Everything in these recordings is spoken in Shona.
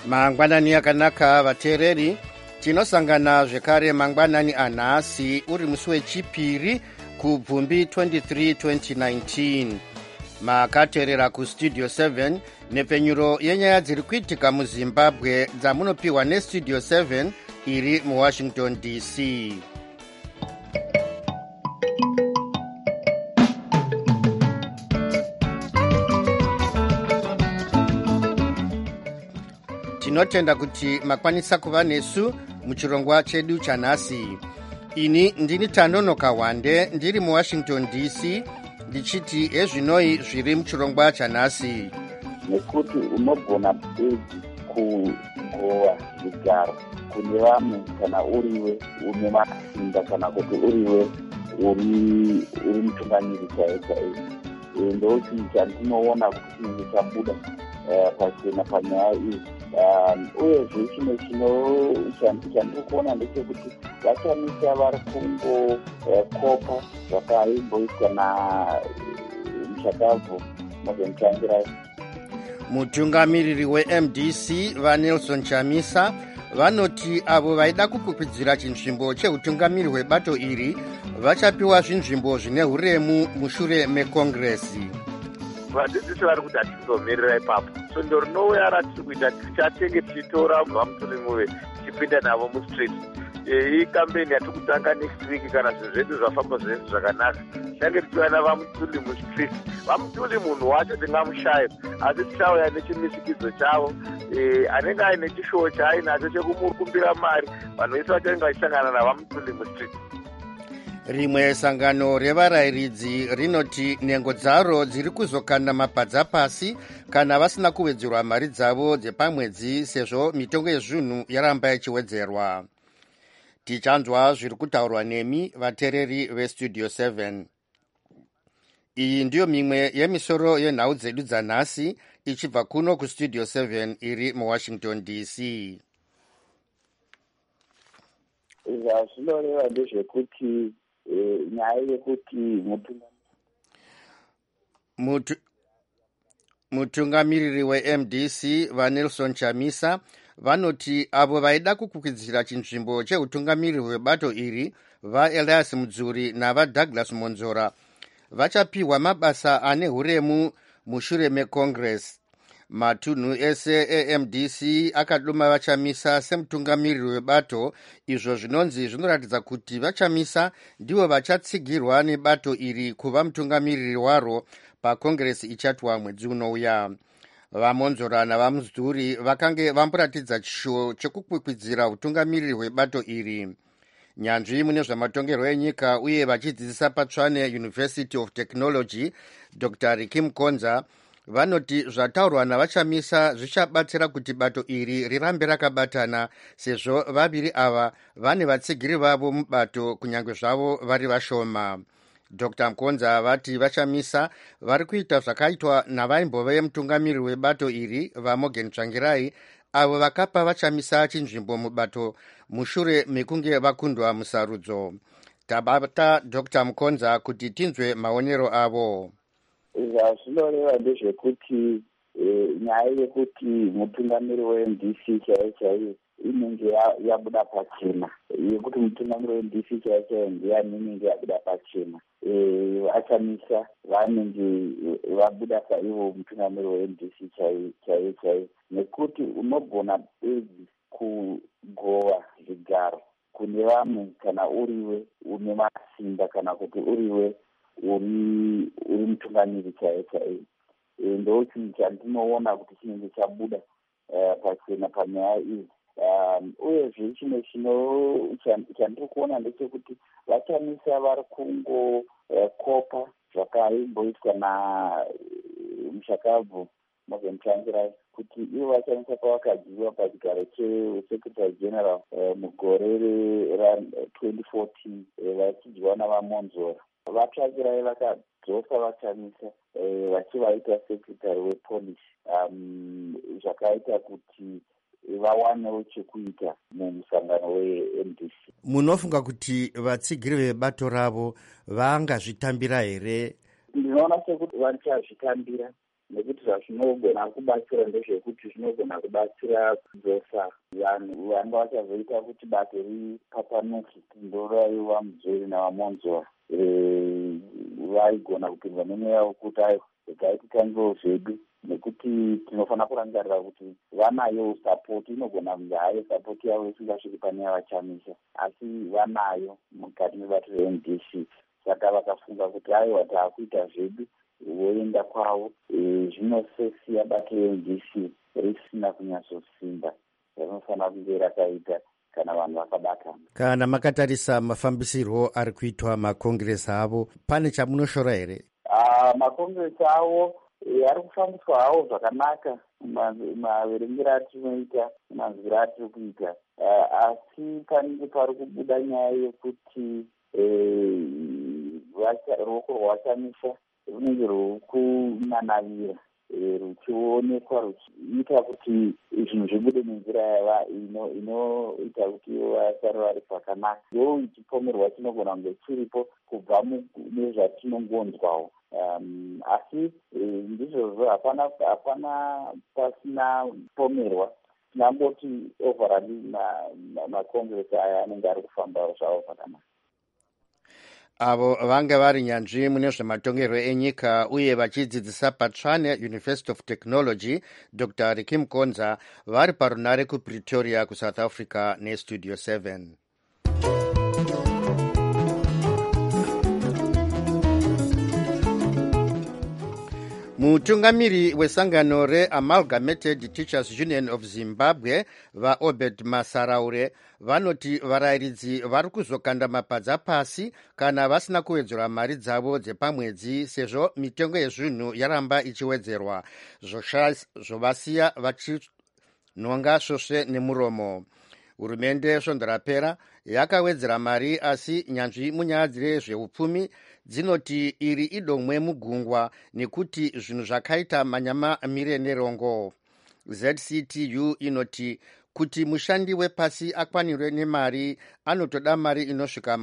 Mangwanani akanaka vateereri, tinosangana zvekare mangwanani anhasi uri musi wechipiri kubvumbi 23 2019. Makateerera kustudio 7 nepfenyuro yenyaya dziri kuitika muzimbabwe dzamunopiwa nestudio 7 iri muwashington dc. Tinotenda kuti makwanisa kuva nesu muchirongwa chedu chanhasi. Ini ndini Tanonoka Wande ndiri muwashington dc ndichiti ezvinoi zviri muchirongwa chanhasi. Nekuti unogona bedzi kugowa zvigaro kune vamwe kana uriwe une masimba kana kuti uriwe uri mutungamiri chaiwo. Ndochi chandinoona kuti chinenge chabuda pachena panyaya iyi. Uyezve chimwe chandiri kuona ndechekuti vachamisa vari kungokopa zvakaimboitwa naMushakabvu Morgan Tsvangirai. Mutungamiriri weMDC vaNelson Chamisa vanoti avo vaida kukwikwidzira chinzvimbo cheutungamiri hwebato iri vachapiwa zvinzvimbo zvine huremu mushure mekongresi. Vadzidzisi vari kuti hatizomirira ipapo, so ndo rinouya ratiri kuita tichatenge tichitora vaMutsulimuve tichipinda navo mustreet. Iyi kambeni yatiri kutanga next week kana zvinhu zvedu zvafamba zvinhu zvakanaka tange tichiuya navaMutsuli mustreet. VaMutsuli munhu wacho tingamushaya, asi tichauya nechimisikidzo chavo anenge aine chishowo chaainacho chekumukumbira mari. Vanhu vese vachange vachisangana navaMutsuli mustreet. Rimwe sangano revarayiridzi rinoti nhengo dzaro dziri kuzokanda mapadza pasi kana vasina kuwedzerwa mari dzavo dzepamwedzi sezvo mitengo yezvinhu yaramba ichiwedzerwa. Tichanzwa zviri kutaurwa nemi vateereri vestudio 7. Iyi ndiyo mimwe yemisoro yenhau dzedu dzanhasi ichibva kuno kustudio 7 iri muwashington dc. Zvinoreva ndezvekuti nyaya yekuti mutungamiriri weMDC vaNelson Chamisa vanoti avo vaida kukwikwidzira chinzvimbo cheutungamiriri hwebato iri vaElias Mudzuri navaDouglas Monzora vachapiwa mabasa ane huremu mushure mekongresi. Matunhu ese eMDC akadoma Vachamisa semutungamiriri webato, izvo zvinonzi zvinoratidza kuti Vachamisa ndivo vachatsigirwa nebato iri kuva mutungamiriri waro pakongresi ichatwa mwedzi unouya. VaMonzora navaMudzuri vakange vamboratidza chishuwo chekukwikwidzira utungamiriri hwebato iri. Nyanzvi mune zvamatongerwo enyika uye vachidzidzisa paTshwane University of Technology Dr. Ricky Mkonza vanoti zvataurwa navaChamisa zvichabatsira kuti bato iri rirambe rakabatana sezvo vaviri ava vane vatsigiri vavo mubato kunyange zvavo vari vashoma. Dr. Mkonza vati vaChamisa vari kuita zvakaitwa navaimbove mutungamiriri webato iri vaMorgan Tsvangirai avo vakapa Vachamisa chinzvimbo mubato mushure mekunge vakundwa musarudzo. Tabata Dr. Mkonza kuti tinzwe maonero avo. Zvinoreva ndezvekuti nyaya yekuti mutungamiri weMDC chaiwo inenge yabuda pachena, yekuti mutungamiri weMDC chaiwo ndiyani inenge yabuda pachena. Vachamisa vanenge vabuda saivo mutungamiri weMDC chaiwo, nekuti unogona bedzi kugowa zvigaro kune vamwe kana uriwe une masimba kana kuti uriwe uri mutungamiri chaiwo. Ndochi chandinoona kuti chinenge chabuda pachena panyaya iyi. Uyezve chimwe chandiri kuona ndechekuti Vachamisa vari kungokopa zvakaimboitwa naMushakabvu Morgan Tsvangirai kuti ivo Vachamisa pavakadziwa pachigaro cheSecretary General mugore ra2014 vachidyiwa navaMonzora. VaTsvangirai vakadzosa Vachamisa vachivaita secretary wepolice, zvakaita kuti vawanewo chekuita mumusangano weMDC. Munofunga kuti vatsigiri vebato ravo vangazvitambira here? Ndinoona sekuti vachazvitambira nekuti zvazvinogona kubatsira ndezvekuti zvinogona kubatsira kudzosa vanhu vanga vachazoita kuti bato ripapanuke ndoraiva Mudzori navaMonzora vaigona kupindwa nemweya wekuti gaititangiwo zvedu, nekuti tinofanira kurangarira kuti vanayo sapoti. Inogona kunge hayo sapoti yavo isingasviki pane yavachamisa, asi vanayo mukati mebato reMDC. Saka vakafunga kuti aiwa taakuita zvedu voenda kwavo, zvinosesiya bato reMDC risina kunyatsosimba rinofanira kunge rakaita kana vanhu vakabatana. Kana makatarisa mafambisirwo ari kuitwa makongiresi avo, pane chamunoshora here? Makongiresi avo ari kufambiswa hawo zvakanaka maverengero atinoita, manzwiro atiri kuita, asi panenge pari kubuda nyaya yekuti ruoko rwavachamisa runenge rwuri kunanavira ruchionekwa ruchiita kuti zvinhu zvibude nenzira inoita kuti vasare vari pakanaka. Ndo chipomerwa chinogona kunge chiripo kubva nezvatinongonzwawo, asi ndizvozvo hapana pasina pomerwa. Tinangoti overall makongiresi aya anenge ari kufamba zvavo zvakanaka. Avo vanga vari nyanzvi mune zvematongerwo enyika uye vachidzidzisa paTshwane University of Technology, Dr. Ricky Mkonza, vari parunare kuPretoria kuSouth Africa neStudio 7. Mutungamiri wesangano reAmalgamated Teachers Union of Zimbabwe vaObed Masaraure vanoti varairidzi vari kuzokanda mapadza pasi kana vasina kuwedzera mari dzavo dzepamwedzi, sezvo mitengo yezvinhu yaramba ichiwedzerwa, zvovasiya vachinhonga svosve nemuromo. Hurumende svondo rapera yakawedzera mari, asi nyanzvi munyaya dzezveupfumi dzinoti iri idomwe mugungwa nekuti zvinhu zvakaita manyama mire nerongo. ZCTU inoti kuti mushandi wepasi akwanirwe nemari anotoda mari inosvika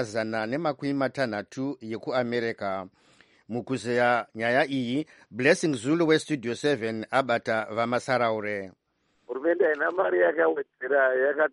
$160 yekuAmerica. Mukuzeya nyaya iyi, Blessing Zulu weStudio 7 abata vaMasaraure. Hurumende haina mari yakawedzera,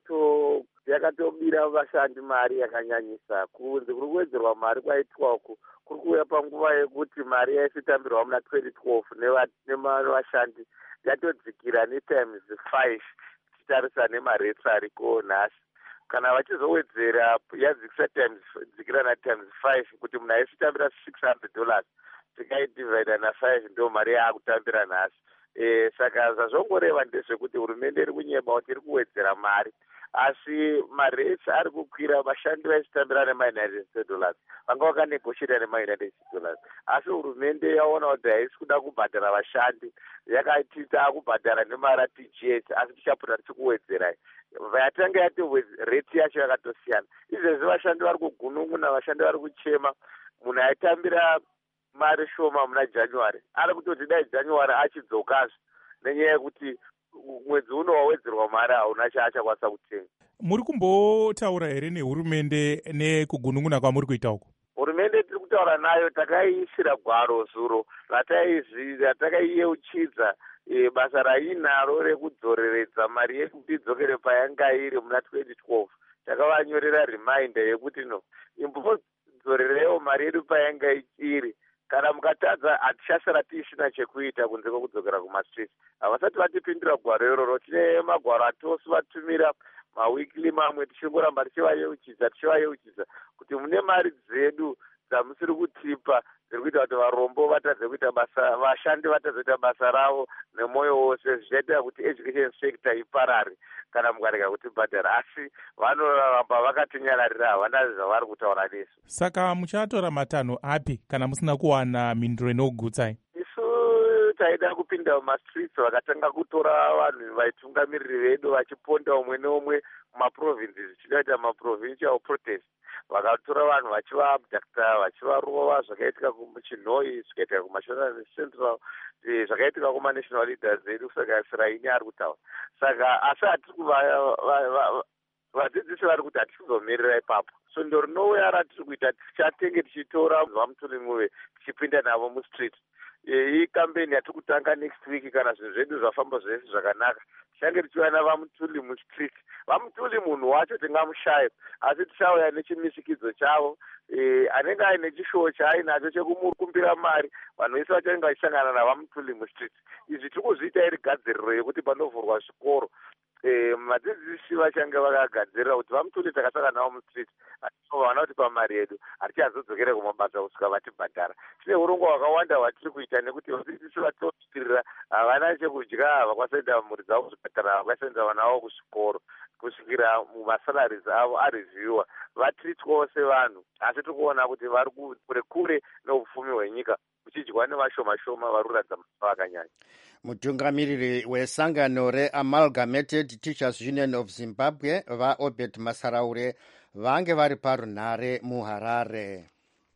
yakatobira vashandi mari yakanyanyisa. Kunze kuri kuwedzerwa mari kwaitwako kuri kuuya panguva yekuti mari yaisitambirwa muna 2012 nevashandi yatodzikira netimes 5 tichitarisa nemaretsi ariko nhasi. Kana vachizowedzera yadzikira natimes 5 kuti munhu aisitambira $600 tikaidivhaida na5 ndo mari yaakutambira nhasi. Saka zvazvongoreva ndezvekuti hurumende iri kunyema kuti iri kuwedzera mari, asi maretsi ari kukwira. Vashandi vaisitambira nemaUnited States dollars vanga vakanegoshita nemaUnited States dollars, asi hurumende yaona kuti haisi kuda kubhadhara vashandi, yakati taakubhadhara nemari TGS, asi tichapota tichikuwedzerai. Yatanga yati reti yacho yakatosiyana. Izvezvi vashandi vari kugunun'una, vashandi vari kuchema. Munhu aitambira mari shoma muna January ari kutoti dai January achidzokazve, nenyaya yekuti mwedzi uno wawedzerwa mari hauna chaachakwanisa kutenga. Muri kumbotaura here nehurumende nekugunun'una kwamuri kuita uko? Hurumende tiri kutaura nayo, takaiisira gwaro zuro ratakaiyeuchidza basa rainaro rekudzoreredza mari yedu kuti idzokere payanga iri muna 2012. Takavanyorera reminder yekuti imbodzorerewo mari yedu payanga iri. Kana mukatadza hatichasara tiisina chekuita kunze kwekudzokera kumastreet. Havasati vatipindura gwaro iroro. Tine magwaro atosi vatumira mawikili mamwe, tichingoramba tichivayeuchidza kuti mune mari dzedu dzamusiri kutipa dziri kuita kuti varombo vatadze kuita basa, vashandi vatadze kuita basa ravo nemwoyo wose, zvichaita kuti education sector iparare kana mukarega kutibhadhara. Asi vanoramba vakatinyararira, havana zvavari kutaura nesu. Saka muchatora matanho api kana musina kuwana mhinduro inokugutsai? Isu taida kupinda mumastreets, vakatanga kutora vanhu vaitungamiriri vedu vachiponda umwe neumwe mumaprovinces zvichida maprovincial protest. Vakatora vanhu vachivaabducta, vachivarova, zvakaitika kuChinhoi, zvakaitika kuMashona Central, zvakaitika kumaNational Leaders edu. Saka Siraini ari kutaura. Saka asi vadzidzisi vari kuti hatikuzomirira ipapo. Svondo rinouya ratiri kuita tichatenge tichitora vaMutuli Muve tichipinda navo mustreet. Hii kambeni yatiri kutanga next week, kana zvinhu zvedu zvafamba zvese zvakanaka, tichange tichiwana vaMutuli mustreet. vaMutuli munhu wacho tingamushaya, asi tichauya nechimisikidzo chavo anenge aine chishowo chaainacho chekumukumbira mari. Vanhu vese vachange vachisangana navaMutuli mustreet. Izvi tiri kuzviita iri gadziriro yekuti panovhurwa zvikoro vadzidzisi vachange vakagadzirira kuti vaMutuli takasangana navo mustreet vaona kuti pamari yedu hatichazodzokere kumabasa kusvika vatibhadhara. Tine urongwa hwakawanda hwatiri kuita nekuti vadzidzisi vatosvikirira havana chekudya, havakwasaenda mhuri dzavo kuzvipatara, havakwasaenda vana vavo kuzvikoro kusvikira masalaries avo arevhiwa, vatritwawo sevanhu. Asi tiri kuona kuti vari kure kure neupfumi hwenyika, uchidyiwa nevashoma shoma vari kuratidza masimba akanyanya. Mutungamiriri wesangano reAmalgamated Teachers Union of Zimbabwe vaObert Masaraure vange vari parunhare muHarare.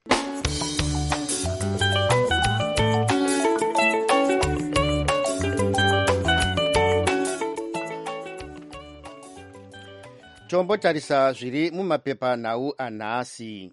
Tombotarisa zviri mumapepanhau anhasi.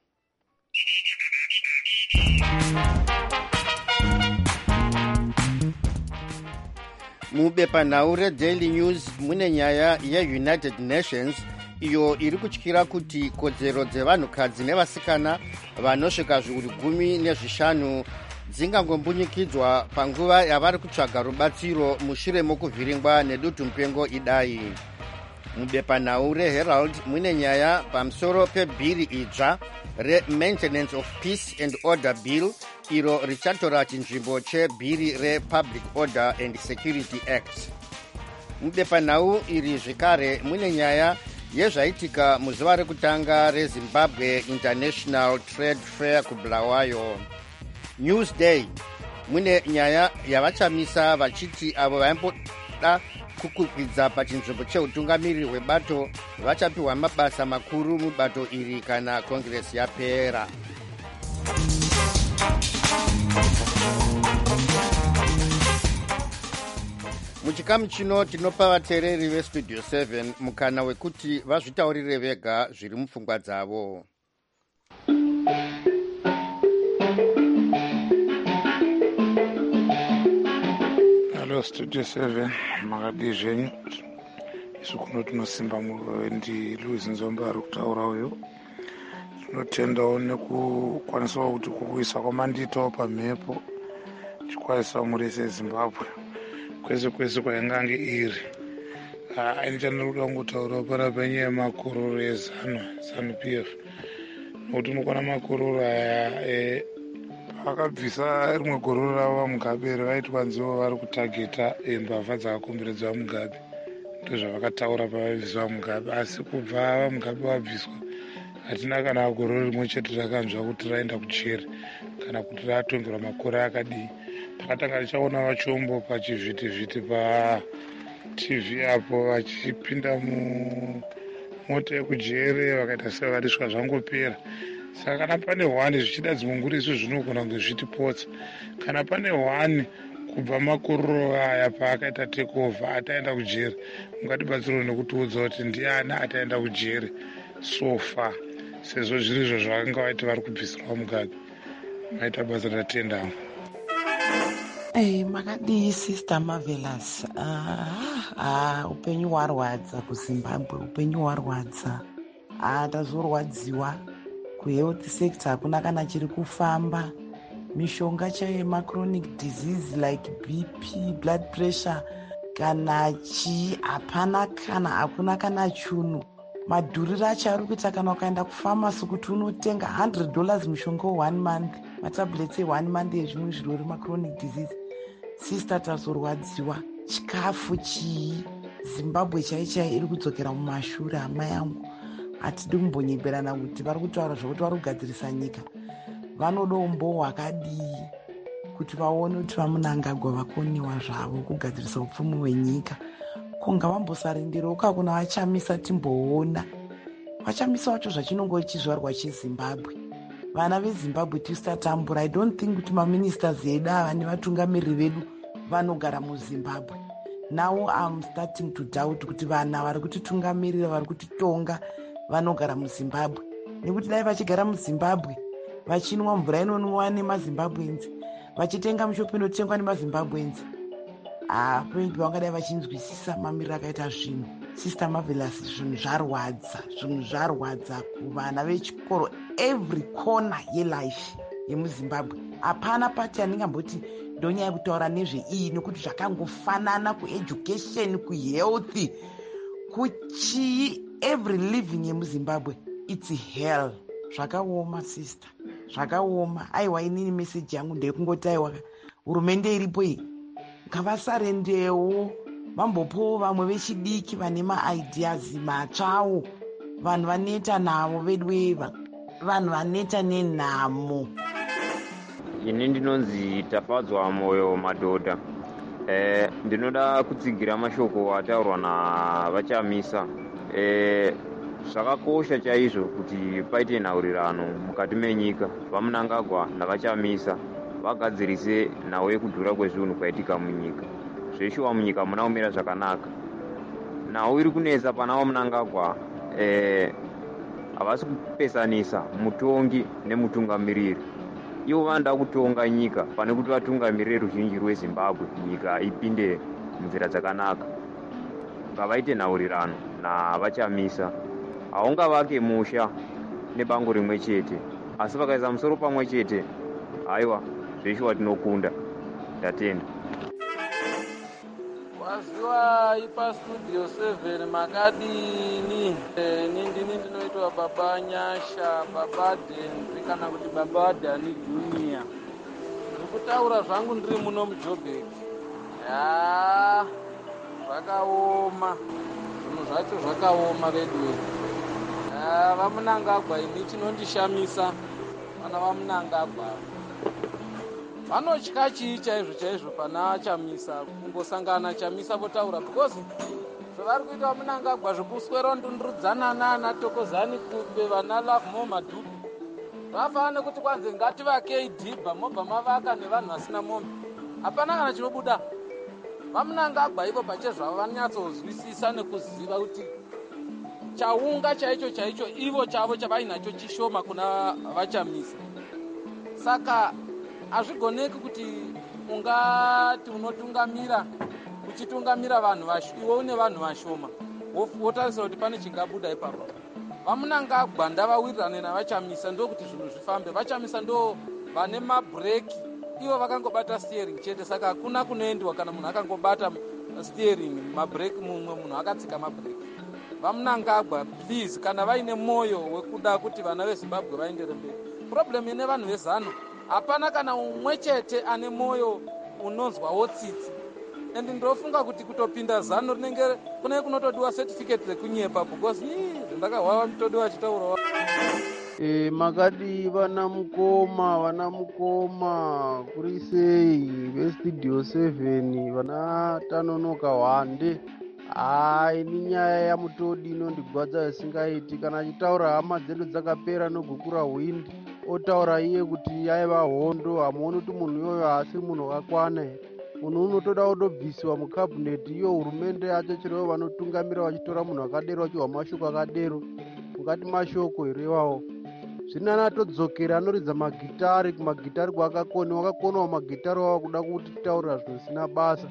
Mubepanhau reDaily News mune nyaya yeUnited Nations iyo iri kutyira kuti kodzero dzevanhukadzi nevasikana vanosvika zviuru 15 dzingangombunyikidzwa panguva yavari kutsvaga rubatsiro mushure mokuvhiringwa nedutu-mupengo idai. Mubepanhau reHerald mune nyaya pamusoro pebhiri idzva reMaintenance of Peace and Order Bill iro richatora chinzvimbo chebhiri rePublic Order and Security Act. Mubepanhau iri zvekare mune nyaya yezvaitika muzuva rekutanga reZimbabwe International Trade Fair kuBulawayo. Newsday mune nyaya yavachamisa vachiti avo vaimboda kukwikwidzwa pachinzvimbo cheutungamiriri hwebato vachapiwa mabasa makuru mubato iri kana kongresi yapera. Muchikamu chino tinopa vateereri veStudio 7 mukana wekuti vazvitaurire vega zviri mupfungwa dzavo. Hello Studio 7, makadi zvenyu. Isu kuno tinosimba ndi Louis Nzomba ari kutaura uyo. Tinotendawo nekukwanisawo kuti kukuisa kwamandito pamhepo chikwaisa murese Zimbabwe kwese kwese kwaingange iri. Ainitanoda kungotaura panapa nyaya makororo eZANU-PF nokuti unokwana makororo aya vakabvisa rimwe gororo ravo vaMugabe vaiti kwanzivo vari kutageta mbavha dzakakomberedza vaMugabe. Ndozvavakataura pavabvisa vaMugabe, asi kubva vaMugabe vabviswa hatina kana gororo rimwe chete rakanzwa kuti raenda kujeri kana kuti ratongerwa makore akadii. Takatanga tichaona vachombo pachivhitivhiti paTV apo vachipinda mumota yekujere vakaita sevariswa zvangopera. Saka kana pane hwani zvichida dzimunguri isu zvinogona kunge zvitipotsa. Kana pane hwani kubva makororo aya paakaita takeover ataenda kujeri, mungatibatsirawo nekutiudza kuti ndiani ataenda kujeri sofa, sezvo zviri izvo zvavanga vaiti vari kubvisirwa Mugabe. Maita basa ratendawo. Makadii Sister Marvelous. Upenyu hwarwadza kuZimbabwe, upenyu hwarwadza. Tazorwadziwa kuhealth sector hakuna kana chiri kufamba. Mishonga chayo yemachronic disease like BP, blood pressure kana hakuna kana chunu. Madhuriro acho ari kuita kana ukaenda kufamasi kuti unotenga $100 mushonga we1 month, matablets e1 month ezvimwe zvirwere machronic disease. Sister, tazorwadziwa. Chikafu chii? Zimbabwe chaichai iri kudzokera mumashure. Hama yangu, hatidi kumbonyeberana kuti vari kutaura zvokuti vari kugadzirisa nyika. Vanodawo mbowo hwakadii kuti vaone kuti vamunangagwa vakoniwa zvavo kugadzirisa upfumi hwenyika. Konga vambosarindirawo kakuna vachamisa timboona. Vachamisa wacho zvachinongo chizvarwa cheZimbabwe. Vana veZimbabwe tisatambura. I don't think kuti maministers edu ava nevatungamiriri vedu vanogara muZimbabwe. Now I'm starting to doubt kuti vana vari kutitungamirira, vari kutitonga vanogara muZimbabwe. Nekuti dai vachigara muZimbabwe vachinwa mvura inonwiwa nemaZimbabweans, vachitenga mushopu inotengwa nemazimbabwenzi. Apparently vangadai vachinzwisisa mamiriro akaita zvinhu. Sister Marvelous, zvinhu zvarwadza kuvana vechikoro every corner yelife yemuzimbabwe. Hapana pati andingamboti ndonyaya kutaura nezveiyi nekuti zvakangofanana kueducation, kuhealth, kuchii, every living yemuzimbabwe it's hell. Zvakaoma sister, zvakaoma. Aiwa, inini meseji yangu ndekungoti aiwa, hurumende iripo iyi ngavasarendewo vambopowo vamwe vechidiki vane maideas matsvawo, vanhu vaneta navo vedweva, vanhu vaneta nenhamo. Ini ndinonzi Tafadzwa Moyo Madhodha. Ndinoda kutsigira mashoko ataurwa navachamisa. Zvakakosha chaizvo kuti paite nhaurirano mukati menyika. Vamunangagwa navachamisa vagadzirise nhau yekudhura kwezvinhu kwaitika munyika. Zveshuwa munyika muna kumira zvakanaka. Nhau iri kunetsa pana vamunangagwa havasi kupesanisa mutongi nemutungamiriri. Ivo vanoda kutonga nyika pane kuti vatungamirire ruzhinji rweZimbabwe, nyika ipinde munzira dzakanaka. Ngavaite nhaurirano navachamisa. Haungavake musha nebango rimwe chete, asi vakaisa musoro pamwe chete, haiwa, zveshuwa tinokunda. Ndatenda. Waziwa ipa studio 7 makadini. Ndini ndinoitwa Baba Nyasha, Baba Denzi kana kuti Baba Dani Junior. Ndikutaura zvangu ndiri muno muJoburg. Zvakaoma. Zvinhu zvacho zvakaoma vedu. Vamunangagwa ini chinondishamisa. Vana vamunangagwa vanotya chii chaizvo pana Chamisa, kungosangana Chamisa votaura, because zvavari kuita vamunangagwa zvekuswera ndundurudzana nana Tokozani Kumbe, vana Love More Madhuku. Vafanira nekuti kwanze ngativakei dhibha mobva mavaka nevanhu vasina mombe. Hapana kana chinobuda. Vamunangagwa ivo pachezvavo vanyatsozwisisa nekuziva kuti chaunga chaicho ivo chavo chavainacho chishoma kuna vachamisa. Saka hazvigoneki kuti ungati unotungamira uchitungamira vanhu iwe une vanhu vashoma wotarisira kuti pane chingabuda ipapo. Vamunangagwa ndavawirirane navachamisa ndokuti zvinhu zvifambe. Vachamisa ndo vane mabhureki, ivo vakangobata steering chete, saka hakuna kunoendwa kana munhu akangobata steering mabhureki mumwe munhu akatsika mabhureki. Vamunangagwa please, kana vaine mwoyo wekuda kuti vana veZimbabwe vaendere mberi. Problem ine vanhu vezano, hapana kana umwe chete ane mwoyo unonzwawo tsitsi. And ndofunga kuti kutopinda zano rinenge kune kunotodiwa certificate rekunyepa, because zvandakahwa mitodiwa achitaurawo. Makadi vana mukoma kuri sei vestudio 7 vana tanonoka hwande. Ini nyaya yamutodi inondigwadza isingaiti. Kana achitaura hama dzedu dzakapera nogukura hwindi, otaura iye kuti aiva hondo. Hamuoni kuti munhu iyoyo haasi munhu wakakwana here? Munhu unotoda kutobvisiwa mukabhineti. Iyo hurumende yacho chero vanotungamira vachitora munhu akadero vachihwa mashoko akadero. Mukati mashoko here iwawo. Zvinana atodzokera anoridza magitari, kumagitari wakakonawo magitari wava kuda kuti taura zvinhu zvisina basa.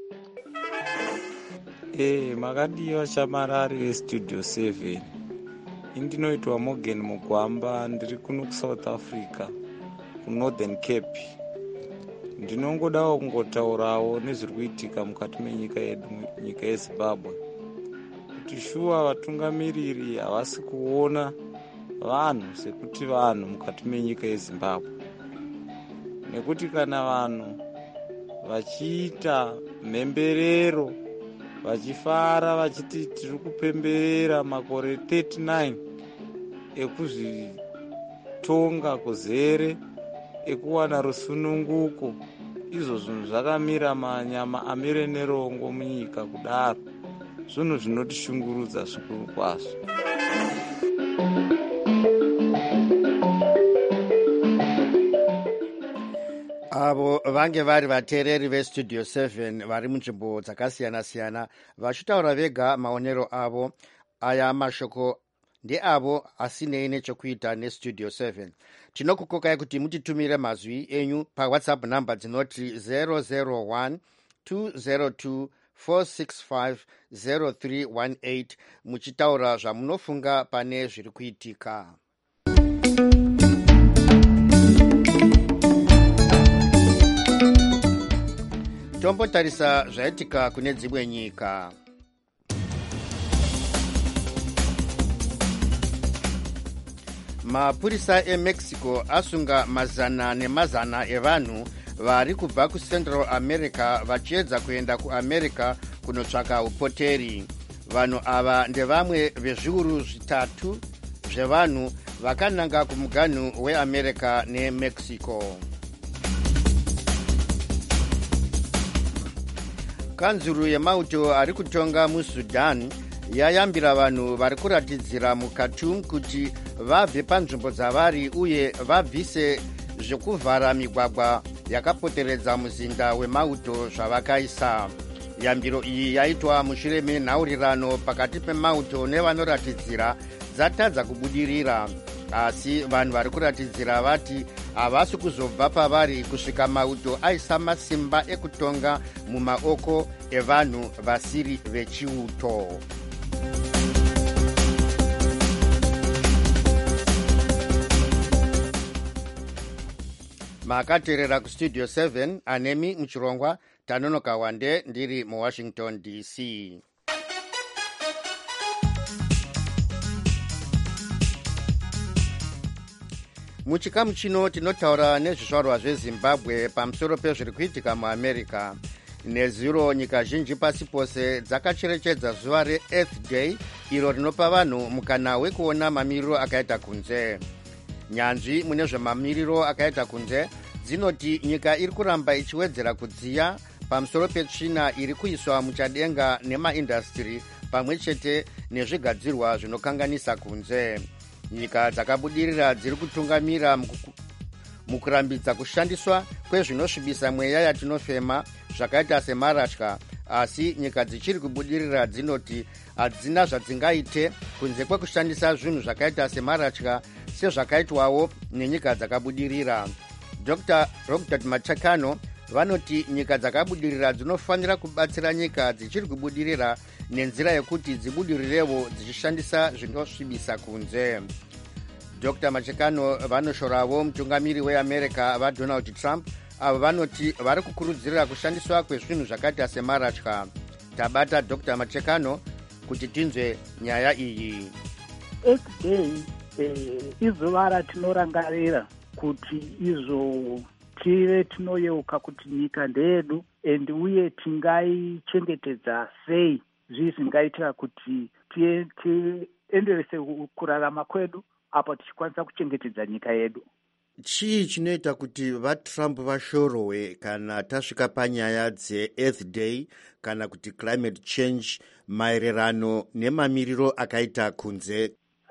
Makadiwa Shamarari vestudio 7. Indinoitwa Morgan Mugwamba, ndiri kuno kuSouth Africa, kuNorthern Cape. Ndinongodawo kungotaurawo nezviri kuitika mukati menyika yedu, nyika yeZimbabwe. Kuti shuwa vatungamiriri havasi kuona vanhu sekuti vanhu mukati menyika yeZimbabwe. Nekuti kana vanhu vachiita mhemberero, vachifara vachiti tiri kupemberera makore 39 ekuzvitonga kuzere, ekuwana rusununguko, izvo zvinhu zvakamira manyama amire nerongo munyika kudaro. Zvinhu zvinotishungurudza zvikuru kwazvo. avo vange vari vateereri vestudio 7 vari munzvimbo dzakasiyana-siyana vachitaura vega maonero avo. Aya mashoko ndeavo asinei nechekuita nestudio 7. tinokukokai kuti mutitumire mazwi enyu pawhatsapp namba dzinoti 001 202 465 0318 muchitaura zvamunofunga pane zviri kuitika. Tombotarisa zvaitika kune dzimwe nyika. Mapurisa eMexico asunga mazana nemazana evanhu vari kubva kuCentral America vachiedza kuenda kuAmerica kunotsvaka upoteri. Vanhu ava ndevamwe vezviuru zvitatu zvevanhu vakananga kumuganhu weAmerica neMexico. Kanzuru yemauto ari kutonga muSudan yayambira vanhu vari kuratidzira muKhartoum kuti vabve panzvimbo dzavari uye vabvise zvekuvhara migwagwa yakapoteredza muzinda wemauto zvavakaisa. Yambiro iyi yaitwa mushure menhaurirano pakati pemauto nevanoratidzira dzatadza kubudirira, asi vanhu vari kuratidzira vati havasi kuzobva pavari kusvika mauto aisa masimba ekutonga mumaoko evanhu vasiri vechiuto. Makaterera kustudio 7 anemi muchirongwa Tanonoka Wande ndiri muWashington DC. Muchikamu chino tinotaura nezvizvarwa zveZimbabwe pamusoro pezviri kuitika muAmerica. Nezuro nyika zhinji pasi pose dzakacherechedza zuva reEarth Day iro rinopa vanhu mukana wekuona mamiriro akaita kunze. Nyanzvi mune zvemamiriro akaita kunze dzinoti nyika iri kuramba ichiwedzera kudziya pamusoro petsvina iri kuiswa muchadenga nemaindastri pamwe chete nezvigadzirwa zvinokanganisa kunze. Nyika dzakabudirira dziri kutungamira mukurambidza kushandiswa kwezvinosvibisa mweya yatinofema zvakaita semaratya, asi nyika dzichiri kubudirira dzinoti hadzina zvadzingaite kunze kwekushandisa zvinhu zvakaita semaratya sezvakaitwawo nenyika dzakabudirira. Dr. Robert Machakano vanoti nyika dzakabudirira dzinofanira kubatsira nyika dzichiri kubudirira nenzira yekuti dzibudirirewo dzichishandisa zvinosvibisa kunze. Dr. Machakano vanoshorawo mutungamiri weAmerica vaDonald Trump avo vanoti vari kukurudzirira kushandiswa kwezvinhu zvakaita semaratya. Tabata Dr. Machakano kuti tinzwe nyaya iyi. Earth Day izuva ratinorangarira kuti tive tinoyeuka kuti nyika ndeyedu uye tingaichengetedza sei zvizingaitira kuti tienderese kurarama kwedu apo tichikwanisa kuchengetedza nyika yedu. Chii chinoita kuti vaTrump vashorowe kana tasvika panyaya dzeEarth Day kana kuti climate change maererano nemamiriro akaita kunze?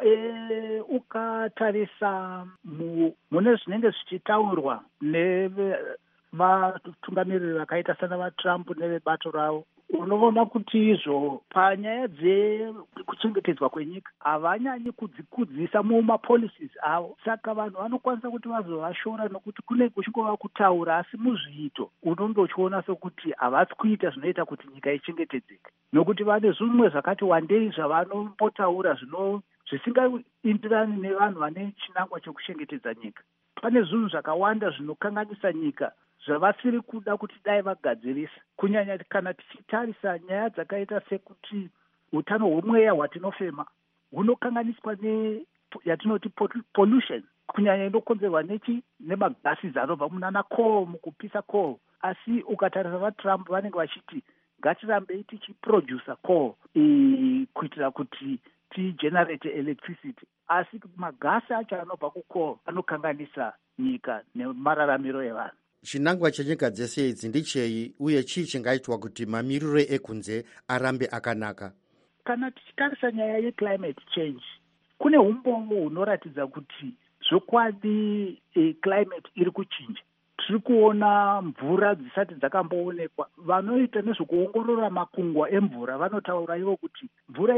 Ukatarisa mune zvinenge zvichitaurwa nevatungamiriri vakaita sana vaTrump nevebato ravo, unoona kuti izvo panyaya dzekuchengetedzwa kwenyika havanyanyi kudzikudzisa mumapolicies avo. Saka vanhu vanokwanisa kuti vazovashora nokuti kune kuchingova kutaura, asi muzviito unondochiona sokuti havasi kuita zvinoita kuti nyika ichengetedzeke, nokuti vane zvimwe zvakati wandei zvavanombotaura zvisingaindirani nevanhu vane chinangwa chekuchengetedza nyika. Pane zvinhu zvakawanda zvinokanganisa nyika zvavasiri kuda kuti dai vagadzirisa, kunyanya kana tichitarisa nyaya dzakaita sekuti utano hwemweya hwatinofema hunokanganiswa yatinoti pollution, kunyanya inokonzerwa nemagases anobva munana coal, mukupisa coal. Asi ukatarisa vaTrump vanenge vachiti ngatirambei tichiproducer coal kuitira kuti tigenerate electricity, asi magasi acho anobva kucoal anokanganisa nyika nemararamiro evanhu. Chinangwa chenyika dzese idzi ndichei, uye chii chingaitwa kuti mamiriro ekunze arambe akanaka? Kana tichitarisa nyaya yeclimate change, kune umbombo hunoratidza kuti zvokwadi climate iri kuchinja. Tiri kuona mvura dzisati dzakamboonekwa. Vanoita nezvekuongorora makungwa emvura vanotaura ivo kuti mvura iri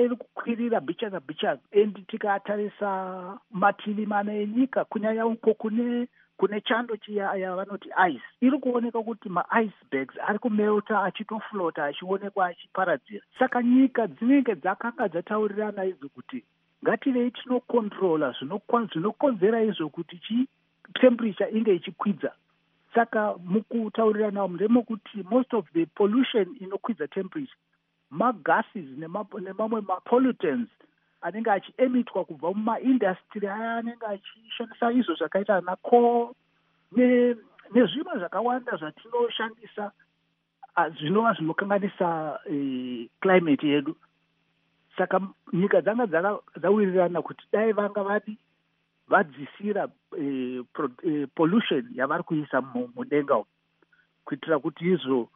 zvichikwirira bichaga and tikatarisa mativi mana enyika kunyanya uko kune chando chiya vanoti ice iri kuoneka kuti maicebergs ari kumelta achitoflota achionekwa achiparadzira. Saka nyika dzinenge dzakanga dzataurirana izvo kuti ngativei tinokontrola zvinokonzera izvo kuti temperature inge ichikwidza. Saka mukutaurirana ndemokuti most of the pollution inokwidza temperature magases nemamwe mapollutants anenge achiemitwa kubva mumaindastry aya anenge achishandisa izvo zvakaita ana coal nezvimwe zvakawanda zvatinoshandisa zvinova zvinokanganisa climate yedu. Saka nyika dzanga dzawirirana kuti dai vanga vadzisira pollution yavari kuisa mudenga kuitira kuti izvo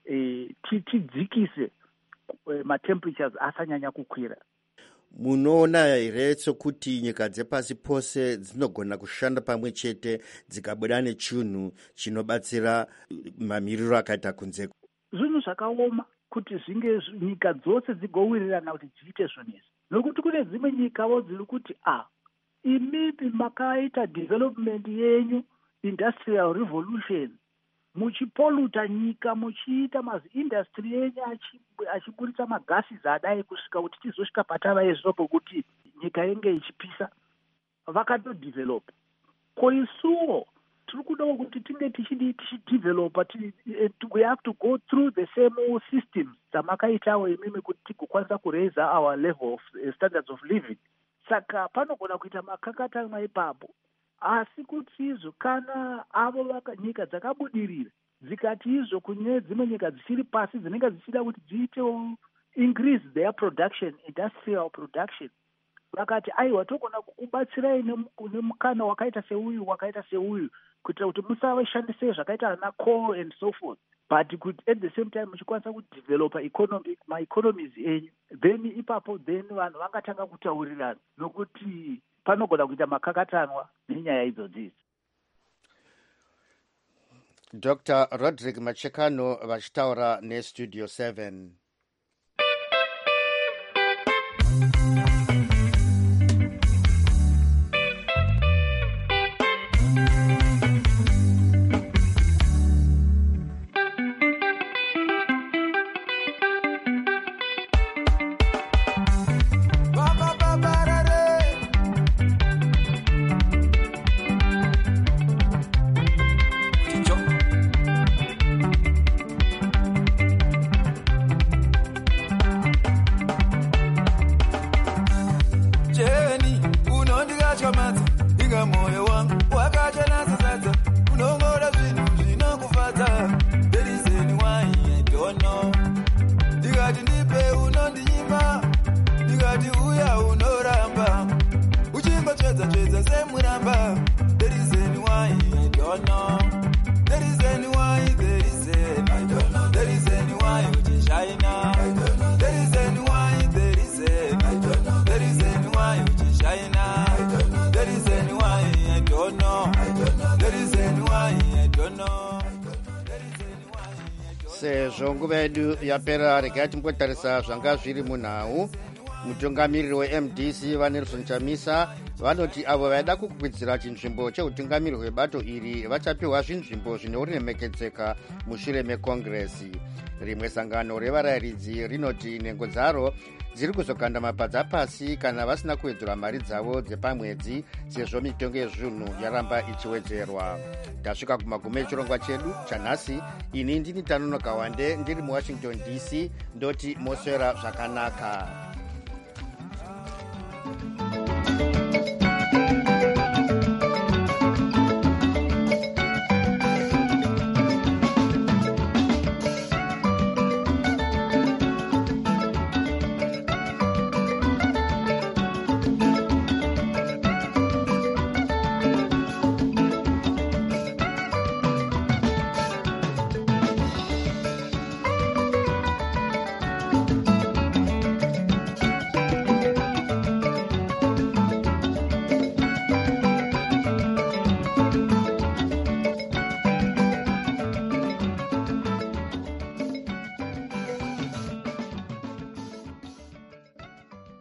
tidzikise matemperatures asanyanya kukwira. Munoona here sokuti nyika dzepasi pose dzinogona kushanda pamwe chete dzikabuda nechinhu chinobatsira mamiriro akaita kunze? Zvinhu zvakaoma kuti zvinge nyika dzose dzigowirirana kuti dziite zvinhu izvi, nokuti kune dzimwe nyikawo dziri kuti imipi makaita development yenyu industrial revolution muchipoluta nyika muchiita maziindastry yenyu achiburitsa magases adai kusvika kuti tizosvika patava izvo pokuti nyika inge ichipisa vakatodevelop. Ko isuwo tiri kudawo kuti tinge tichidevelopa, we have to go through the same systems dzamakaitawo imimi kuti tigokwanisa kuraise our level of standards of living. Saka panogona kuita makakatanwa ipapo, asi kuti izvo kana avo nyika dzakabudirira dzikati izvo kune dzimwe nyika dzichiri pasi dzinenge dzichida kuti dziitewo increase their production, industrial production, vakati aiwa togona kukubatsirai nemukana wakaita seuyu kuitira kuti musavashandise zvakaita ana coal and so forth, but kuti at the same time muchikwanisa kudevelopa maeconomies enyu, then ipapo then vanhu vangatanga kutaurirana, nokuti panogona kuita makakatanwa nenyaya idzodzidzi. Dr. Roderick Machekano vachitaura neStudio 7. Sezvo nguva yedu yapera, regai timbotarisa zvanga zviri munhau. Mutungamiriri weMDC vaNelson Chamisa vanoti avo vaida kukwidzira chinzvimbo cheutungamiriri hwebato iri vachapiwa zvinzvimbo zvinoremekedzeka mushure mekongresi. Rimwe sangano revarayiridzi rinoti nhengo dzaro dziri kuzokanda mapadza pasi kana vasina kuwedzera mari dzavo dzepamwedzi, sezvo mitengo yezvinhu yaramba ichiwedzerwa. Tasvika kumagumo echirongwa chedu chanhasi. Ini ndini Tanonoka Wande ndiri muWashington DC, ndoti moswera zvakanaka.